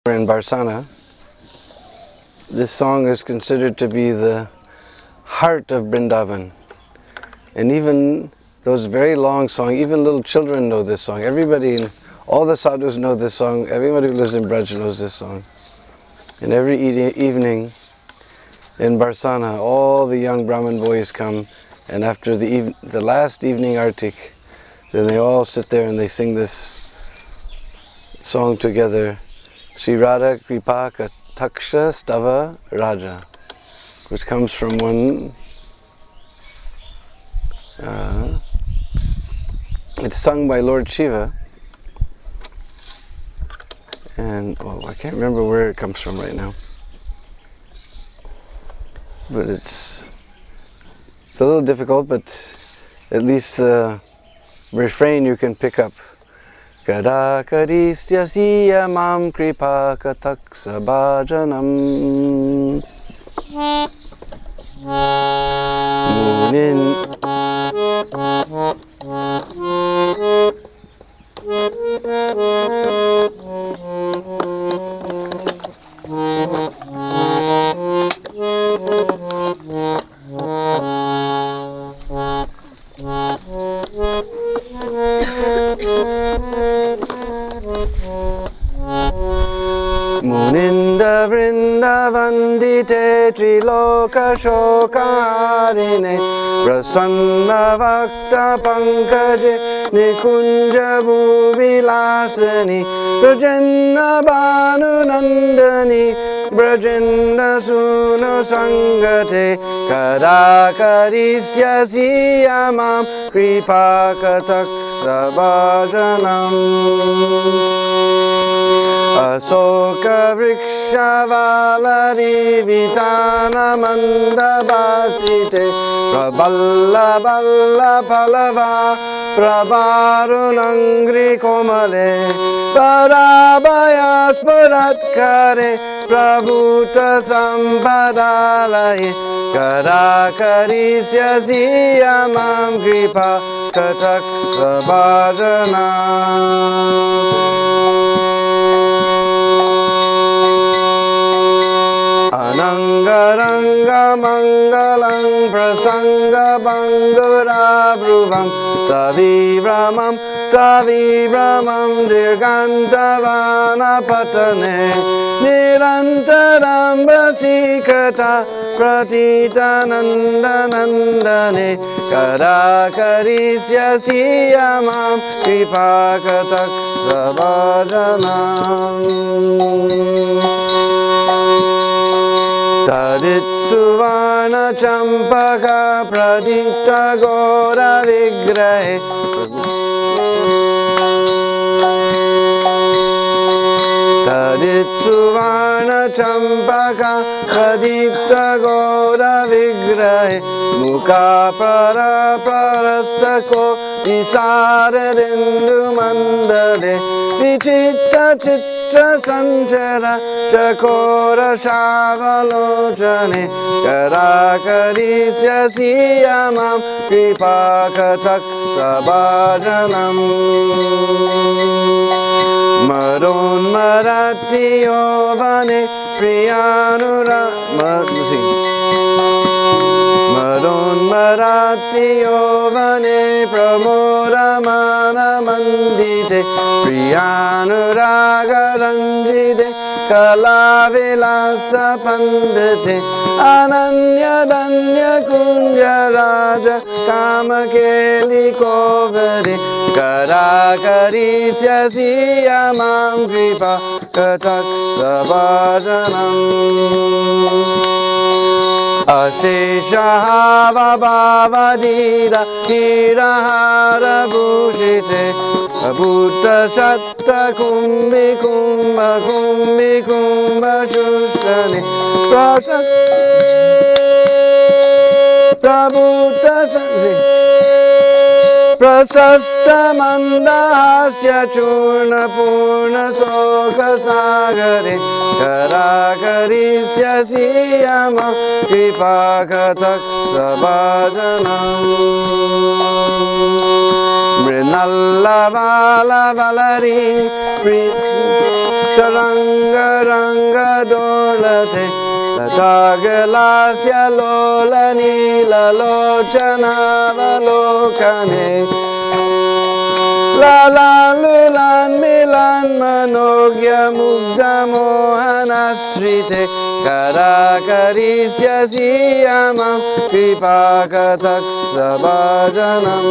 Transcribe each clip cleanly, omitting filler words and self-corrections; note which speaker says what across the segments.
Speaker 1: in Barsana. This song is considered to be the heart of Vrindavan. And even those very long songs, even little children know this song. Everybody, all the sadhus know this song. Everybody who lives in Braj knows this song. And every evening in Barsana, all the young Brahmin boys come, and after the last evening artik, then they all sit there and they sing this song together. Sri Radha Kripa Kataksha Stava Raja, which comes from one, it's sung by Lord Shiva, and I can't remember where it comes from right now, but it's a little difficult, but at least the refrain you can pick up. Kada kadisya siya mam kripa kataksa bhajanam munin Muninda Vrindavandite Triloka Shokarine Prasanna Vakta Pankaje Nikunja Bhuvilasani Brajenna Bhanu Nandani Brajenna Suno Sangate Kadakarisya Siyamam Kripa Kataksa Bhajanam Asoka Vriksha Valari Vitana Mandabasite Praballa Balla Palava Prabarunangri Komale Parabhayas Paratkare Prabhuta Sampadalaye Karakarisya Siyamam Kripa Kataksa Bhajanam Anangaranga Mangalang Prasanga Bangura Bhruvam Savibramam Dirgantavana Patane Nirantaram Vasikata Pratita Nandanandane Karakarisya Siyamam Kripa Kataksa Bhajanam Taditsuvana Champaka Pradita Gora Vigrahe Taditsuvana Champaka Pradita Gora Vigrahe Mukha Para Parastako Nisararindu Mandale Vichitta Chitta Sanchara Chakora Shavalochane Karakarisya Siyamam Kripa Kataksa Bhajanam Maron Marati Yovane Priyanura Maron Marati Yovane Pramora Mana Mandite Priyanuraga Ranjite Kala Vilasa Pandite Ananya Danya Kunja Raja Kamakeli Kovare Karakarisya Siyamam Kripa Kataksa Bhajanam Ashesha Hava Bhavadira Hirahara Bhushite Bhuta Shatta Kumbhi Kumbha Shushkani Prabhuta Prasasta Mandahasya Churna Purna Sokha Sagare Karakarisya Siyamam Kripa Kataksa Bhajanam Mrinalla vala valari Taranga ranga dolate Tatagalasya lola nila lochana valokane Lala lulan milan manogya mugdha mohanasrite Karakarisya siyamam kripakataksabajanam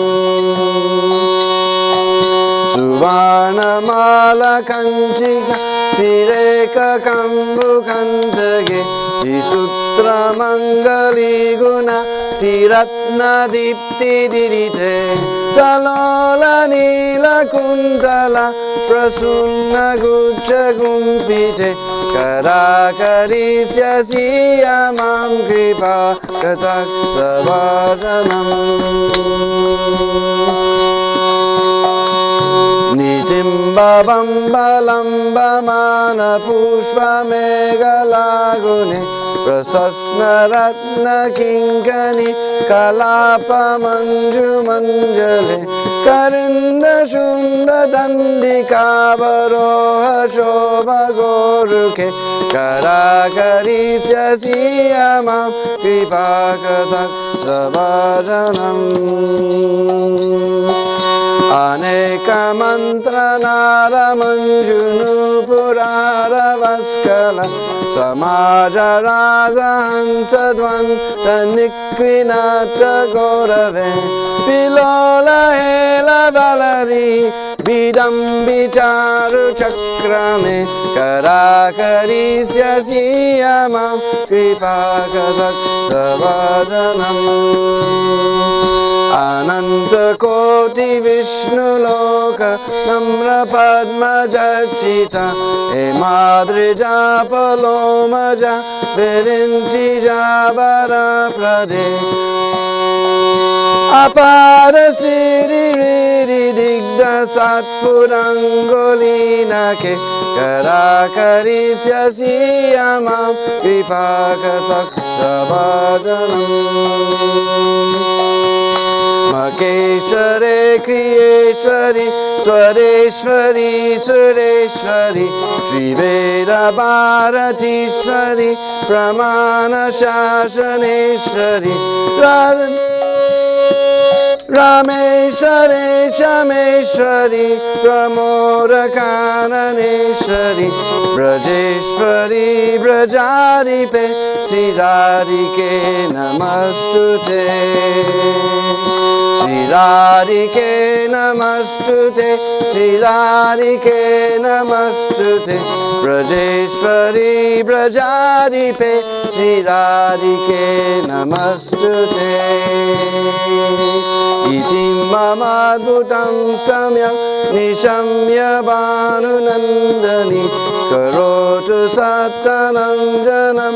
Speaker 1: Suvarnamala kanchika tireka kambu kantake Tisutra mangali guna tiratna dipti dirite Salola nila kuntala prasunna guccia gumpite Karakarisya siyamam kripa kataksabajanam Nitimbavam balambamana pushpa megalagune Prasasna ratna kinkani kalapa manju manjale Karinda shunda dandika varoha shobha goruke Karakarisya siyamam kripakataksabajanam Aneka mantra nara manjunu purara vaskala Samaja raja hansadvan tanikvinata gorave Pilola hela valari vidam vicharu chakrame Karakarisya siyamam kripakataksabajanam Ananta koti vishnu loka namra padma jachita Emadrija palomaja virinchi jabara prade Apara siri riri digda satpurangolina ke Karakarisya siyamam kripakataksabajanam Makeshware Kriyeshwari Swareshwari Sureshwari Triveda Bharatishwari Pramana Shashaneshwari Rameshware Shameshwari Pramodakananeshwari Brajeshwari Brajaripe Siddharike Namastute Siddharike Namastute Siddharike Namastute Brajeshwari Brajaripe Siddharike Namastute Iti mamadbhutam stamya nishamya bhanunandani Karotu sattananjanam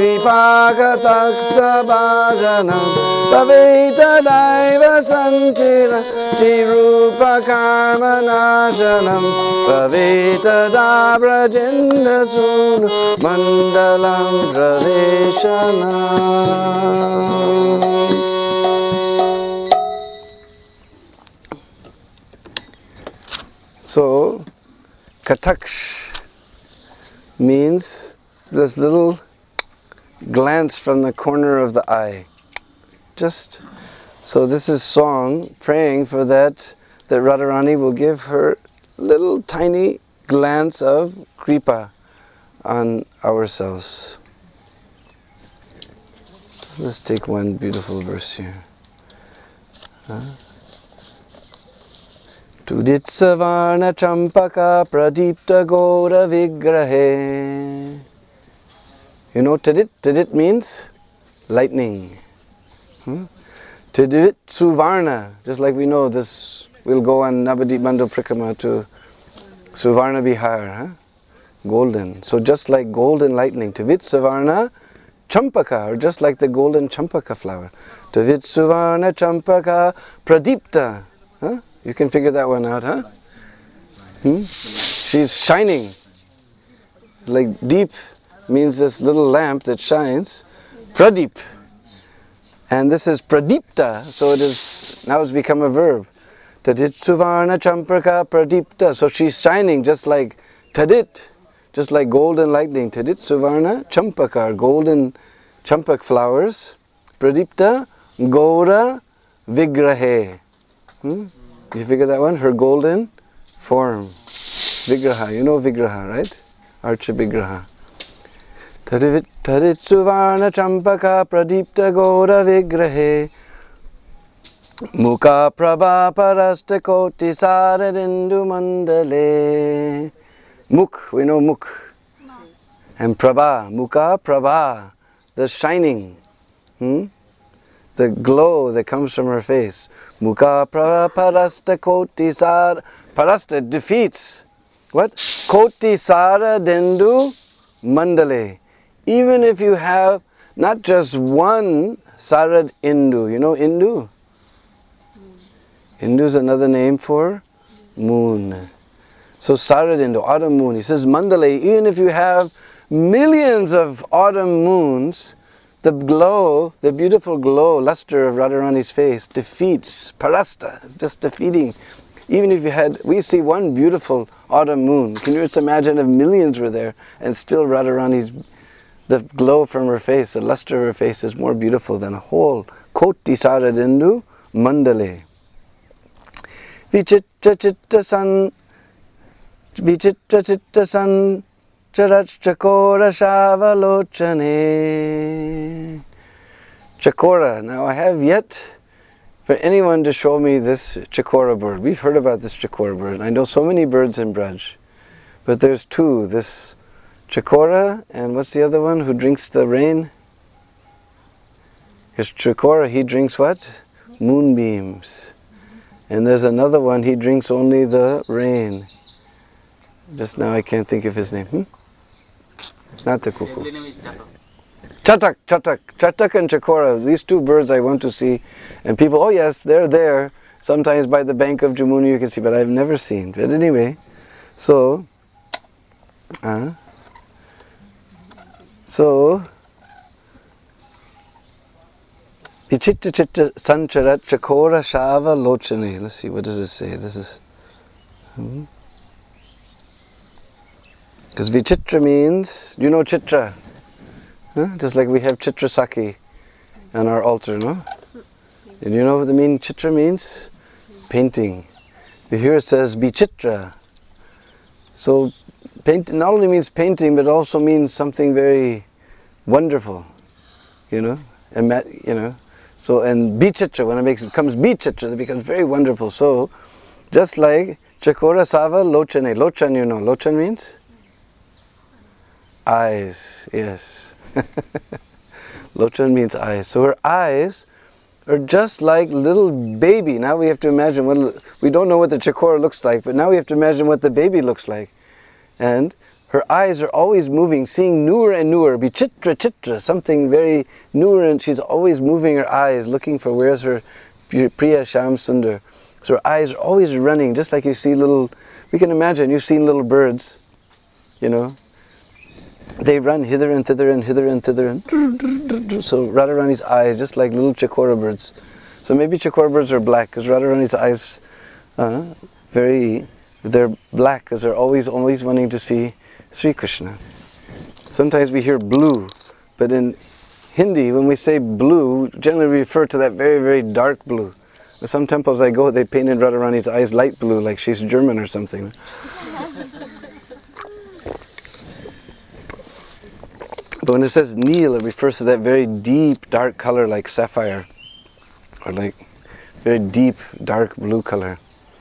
Speaker 1: kripakataksabajanam Pavita daiva sanchira chirupa karmanashanam Pavita dabrajenda sunu mandalam praveshanam. So, kataksh means this little glance from the corner of the eye. Just so this is song praying for that Radharani will give her little tiny glance of kripa on ourselves. So let's take one beautiful verse here. Tudit savarna champaka pradipta gora vigrahe. You know Tidit? Tidit means lightning. Tidit Suvarna, just like we know this, we'll go on Navadip Mandal Prikrama to Suvarna Vihar, golden. So just like golden lightning, Tidit Suvarna Champaka, or just like the golden champaka flower. Tidit Suvarna Champaka Pradipta. You can figure that one out, huh? She's shining. Like deep means this little lamp that shines. Pradip. And this is pradipta, so it is, now it's become a verb. Tadit Suvarna Champaka Pradipta. So she's shining just like Tadit, just like golden lightning. Tadit Suvarna Champaka, golden champak flowers. Pradipta Gaura Vigrahe. You figure that one? Her golden form. Vigraha. You know Vigraha, right? Archa Vigraha. Tadit Suvarna Champaka Pradipta Gaura Vigrahe. Mukha Prabha Parasta Koti Sararindu Mandale. Mukh, we know Mukh. And Prabha, Mukha Prabha, the shining, the glow that comes from her face. Mukha Prabha Parasta Koti Sara. Parasta defeats. What? Koti Sara Dendu Mandale. Even if you have not just one Sarad Indu, you know Indu? Indu is another name for moon. So Sarad Indu, autumn moon. He says Mandale, even if you have millions of autumn moons, the glow, the beautiful glow, luster of Radharani's face defeats Parasta. It's just defeating. Even if you had, we see one beautiful autumn moon. Can you just imagine if millions were there and still Radharani's, the glow from her face, the luster of her face is more beautiful than a whole Koti Saradindu Mandale. Vichitra Chitta San Charach Chakora Shavalochane. Chakora. Now I have yet for anyone to show me this Chakora bird. We've heard about this Chakora bird. I know so many birds in Braj. But there's two. This Chakora and what's the other one who drinks the rain? Because Chakora, he drinks what? Moonbeams. And there's another one, he drinks only the rain. Just now I can't think of his name. Not the cuckoo. Chatak, Chatak. Chatak and Chakora, these two birds I want to see. And people, oh yes, they're there. Sometimes by the bank of Jamuna you can see, but I've never seen. But anyway, so Vichitta Chitta Sancharat Chakora Shava Lochane. Let's see, what does it say? This is because Vichitra means, do you know Chitra? Just like we have Chitra Saki on our altar, no? And you know what the meaning Chitra means? Painting. But here it says Vichitra. So paint not only means painting, but also means something very wonderful. You know? So, and Bichitra, when it becomes Bichitra, it becomes very wonderful. So, just like Chakora Sava Lochane. Lochan, you know. Lochan means? Eyes, yes. Lochan means eyes. So her eyes are just like little baby. Now we have to imagine we don't know what the Chakora looks like, but now we have to imagine what the baby looks like. And her eyes are always moving, seeing newer and newer, Vichitra Chitra, something very newer, and she's always moving her eyes, looking for where's her Priya Sham Sundar. So her eyes are always running, just like you see little, we can imagine, you've seen little birds, you know. They run hither and thither and hither and thither, and so Radharani's eyes, just like little Chakora birds. So maybe Chakora birds are black, because Radharani's eyes, they're black, because they're always wanting to see Sri Krishna. Sometimes we hear blue, but in Hindi, when we say blue, generally we refer to that very, very dark blue. In some temples I go, they painted Radharani's eyes light blue, like she's German or something. But when it says Neel, it refers to that very deep, dark color like sapphire, or like very deep, dark blue color.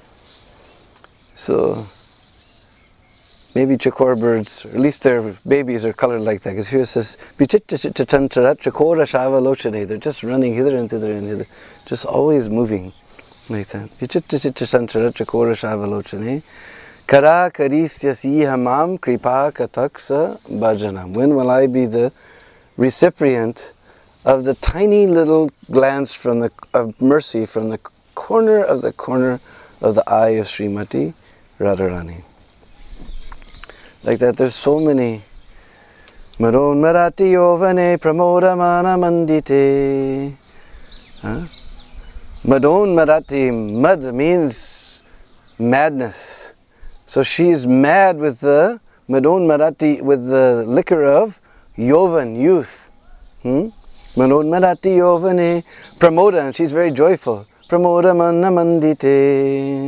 Speaker 1: So maybe Chakora birds, or at least their babies, are colored like that. Because here it says, Chakora Shava Lochane. They're just running hither and thither and hither, just always moving like that. Chakora Shava Lochane. Kara Karisyasi Hamam Kripa Kataksa Bhajanam. When will I be the recipient of the tiny little glance of mercy from the corner of the eye of Srimati Radharani? Like that, there's so many. Maron Marati Yovane Pramoda Mana Mandite. Madonmadati, mad means madness. So she's mad with the Madonmadati, with the liquor of Yovan, youth. Madonmadati Yovane Pramoda, and she's very joyful. Pramoda manna mandite.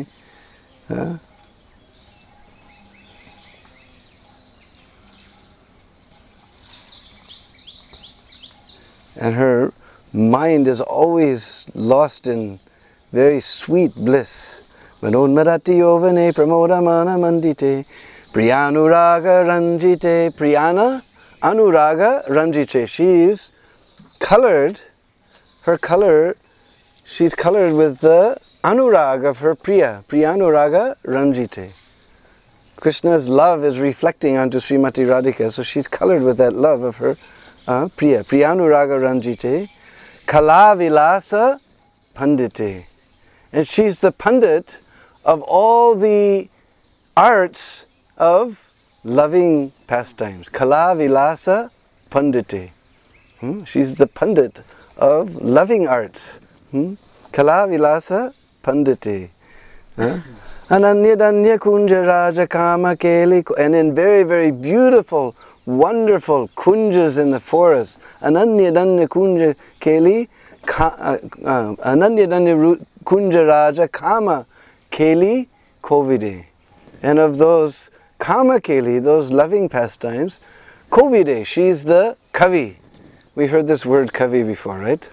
Speaker 1: And her mind is always lost in very sweet bliss. Madonmadati Yovane Pramoda manna mandite. Priyanuraga Ranjite. Priyana Anuraga Ranjite. She's colored, her color, she's colored with the anurag of her Priya. Priyanuraga Ranjite. Krishna's love is reflecting onto Srimati Radhika, so she's colored with that love of her Priya. Priyanuraga Ranjite. Kala Vilasa Pandite. And she's the Pandit of all the arts of loving pastimes. Kala Vilasa Pandite. She's the Pandit of loving arts. Kala Vilasa Pandite. Ananyadanya Kunja Raja Kama Keli. And in very, very beautiful, wonderful kunjas in the forest. Ananyadanya Kunja Keli. Ananyadanya Kunja Raja Kama Keli Kovide. And of those Kama Keli, those loving pastimes, Kovide, she's the Kavi. We heard this word Kavi before, right?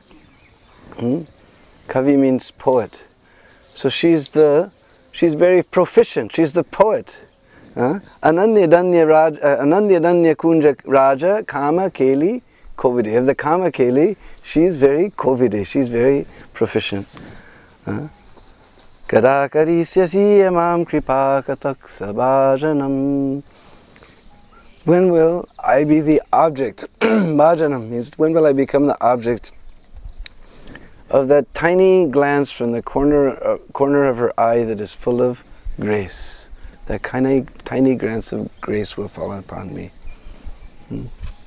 Speaker 1: Kavi means poet. So she's very proficient, she's the poet. Ananyadanya Kunja Raja Kama Keli Kovide. Of the Kama Keli, she's very Kovide, she's very proficient. Kada Karisyasi Amam Kripa Katak Sabhajanam. When will I be the object? Bhajanam means, when will I become the object of that tiny glance from the corner of her eye that is full of grace? That tiny glance of grace will fall upon me.